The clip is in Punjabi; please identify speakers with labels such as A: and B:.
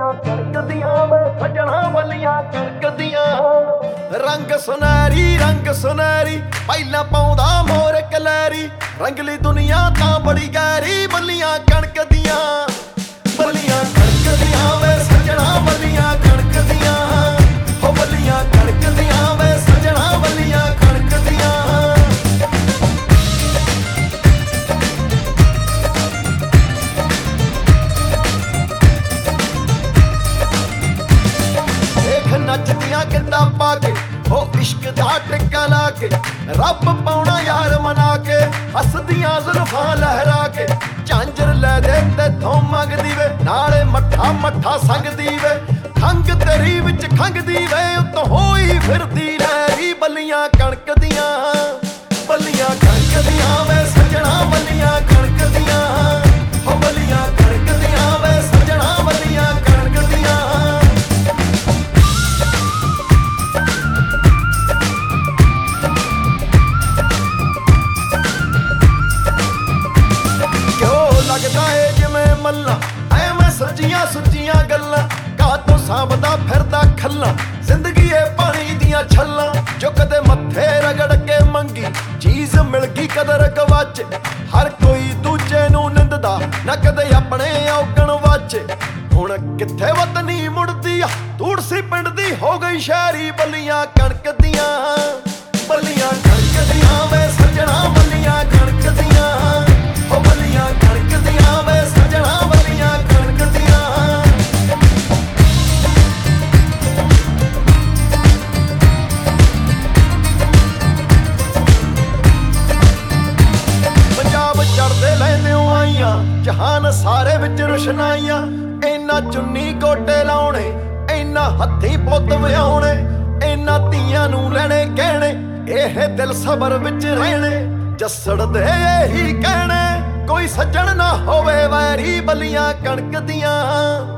A: ਬੱਲੀਆਂ ਕਣਕਦੀਆਂ ਵੇ ਸੱਜਣਾ ਬੱਲੀਆਂ ਕਣਕਦੀਆਂ। ਰੰਗ ਸੁਨਹਿਰੀ ਪਹਿਲਾਂ ਪਾਉਂਦਾ ਮੋਰ ਕਲੈਰੀ, ਰੰਗਲੀ ਦੁਨੀਆ ਤਾਂ ਬੜੀ ਗਹਿਰੀ ਬੱਲੀਆਂ ਕਣਕਦੀਆਂ। ਬੱਲੀਆਂ ਕਣਕਦੀਆਂ ਵੇ ਸੱਜਣਾ ਬੱਲੀਆਂ ਕਣਕਦੀਆਂ, ਹੋ ਬੱਲੀਆਂ ਕਣਕਦੀਆਂ ਵੇ ਸੱਜਣਾ ਬੱਲੀਆਂ ਕਣਕਦੀਆਂ। ਦੇਖ ਨੱਚਦੀਆਂ ਗਿੱਧਾ ਪਾ ਕੇ, ਹੋ ਇਸ਼ਕ ਦਾ ਟਿੱਕਾ ਲਾ ਕੇ, ਰੱਬ ਪਾਉਣਾ ਯਾਰ ਮਨਾ ਕੇ, ਹੱਸਦੀਆਂ ਜ਼ੁਲਫਾਂ ਲਹਿਰਾ ਕੇ, ਝਾਂਜਰ ਲੈ ਦੇ ਤੇਥੋਂ ਮੰਗਦੀ ਵੇ, ਨਾਲੇ ਮੱਠਾ ਸੰਗਦੀ ਵੇ, ਖੰਗ ਤੇਰੀ ਵਿੱਚ ਖੰਗਦੀ ਵੇ, ਉੱਤੋਂ ਹੋਈ ਫਿਰਦੀ ਲਹਿਰੀ ਬੱਲੀਆਂ ਕਣਕਦੀਆਂ। ਬੱਲੀਆਂ ਕਣਕਦੀਆਂ ਵੇ ਸੱਜਣਾ ਬੱਲੀਆਂ ਕਣਕਦੀਆਂ, ਹੋ ਬੱਲੀਆਂ ਕਣਕਦੀਆਂ ਵੇ ਸੱਜਣਾ ਬੱਲੀਆਂ ਕਣਕਦੀਆਂ। ਲੱਗਦਾ ਏ ਜਿਵੇਂ ਮੱਲਾਂ ਐਵੇਂ ਸੱਚੀਆਂ ਗੱਲਾਂ, ਕਾਹਤੋਂ ਸਾਂਭਦਾ ਫਿਰਦਾ ਖੱਲਾਂ, ਜ਼ਿੰਦਗੀ ਏ ਪਾਣੀ ਦੀਆਂ ਛੱਲਾਂ, ਜੋ ਕਦੇ ਮੱਥੇ ਰਗੜ ਕੇ ਮੰਗੀ ਚੀਜ਼ ਮਿਲ ਗਈ ਕਦਰ ਗਵਾਚੇ, ਹਰ ਕੋਈ ਦੂਜੇ ਨੂੰ ਨਿੰਦਦਾ ਨਾ ਕਦੇ ਆਪਣੇ ਔਗਣ ਵਾਚੇ। ਹੁਣ ਕਿੱਥੇ ਵਤਨੀ ਮੁੜਦੀ ਆ ਤੂੜਸੀ ਪਿੰਡ ਦੀ ਹੋ ਗਈ ਸ਼ਹਿਰੀ ਬੱਲੀਆਂ ਕਣਕਦੀਆਂ। ਬੱਲੀਆਂ ਕਣਕਦੀਆਂ ਵੇ ਸੱਜਣਾ ਬੱਲੀਆਂ ਕਣਕਦੀਆਂ, ਹੋ ਬੱਲੀਆਂ ਕਣਕਦੀਆਂ ਵੇ ਸੱਜਣਾ ਬੱਲੀਆਂ ਕਣਕਦੀਆਂ। ਪੰਜਾਬ ਚੜਦੇ ਲੈਂਦਿਓ ਆਈਆਂ, ਜਹਾਨ ਸਾਰੇ ਵਿੱਚ ਰੁਸ਼ਨਾਈਆਂ, ਇਹਨਾਂ ਚੁੰਨੀ ਗੋਟੇ ਲਾਉਣੇ, ਇਹਨਾਂ ਹੱਥੀਂ ਪੁੱਤ ਵਿਆਉਣੇ, ਇਹਨਾਂ ਧੀਆਂ ਨੂੰ ਲੈਣੇ ਕਹਿਣੇ, ਇਹ ਦਿਲ ਸਬਰ ਵਿੱਚ ਰਹਿਣੇ, ਜੱਸੜ ਦੇ ਇਹੀ ਕਹਿਣੇ, ਕੋਈ ਸੱਜਣ ਨਾ ਹੋਵੇ ਵੈਰੀ ਬੱਲੀਆਂ ਕਣਕਦੀਆਂ।